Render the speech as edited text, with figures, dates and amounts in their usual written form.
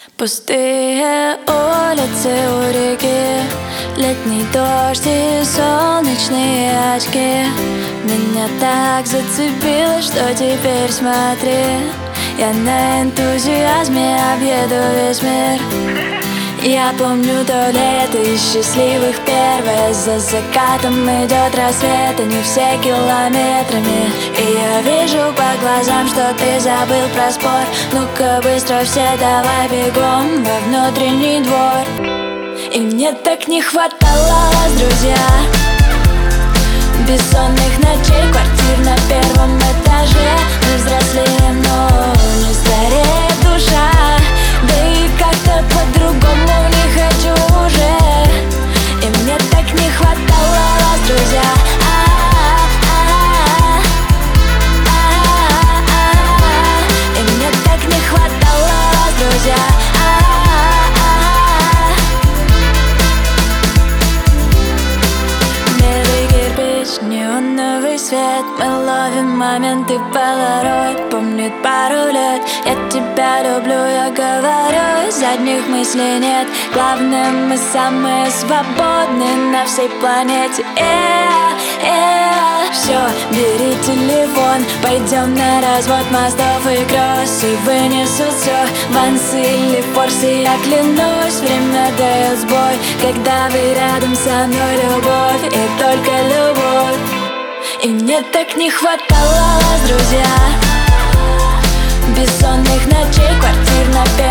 Пустые улицы у реки, летний дождь и солнечные очки. Меня так зацепило, что теперь смотри, я на энтузиазме объеду весь мир. Я помню то лето из счастливых первое. За закатом идет рассвет, и не все километрами. И я вижу по глазам, что ты забыл про спор. Ну-ка быстро все давай бегом во внутренний двор. И мне так не хватало вас, друзья, бессонных ночей, квартир на первом этаже. Мы взрослеем, но не стареет душа. Да и как-то по-другому не хочу уже. И мне так не хватало вас, друзья. И мне так не хватало вас, друзья. Белый кирпич, неоновый свет. Мы ловим моменты полароид. Помнит пару лет. Я тебя люблю, я говорю, задних мыслей нет. Главное, мы самые свободные на всей планете. Все, бери телефон, пойдем на развод мостов и гроз. И вынесут все, вансы или форсы. Я клянусь, время дает сбой, когда вы рядом со мной, любовь и только любовь. И мне так не хватало вас, друзья, бессонных ночей, квартир на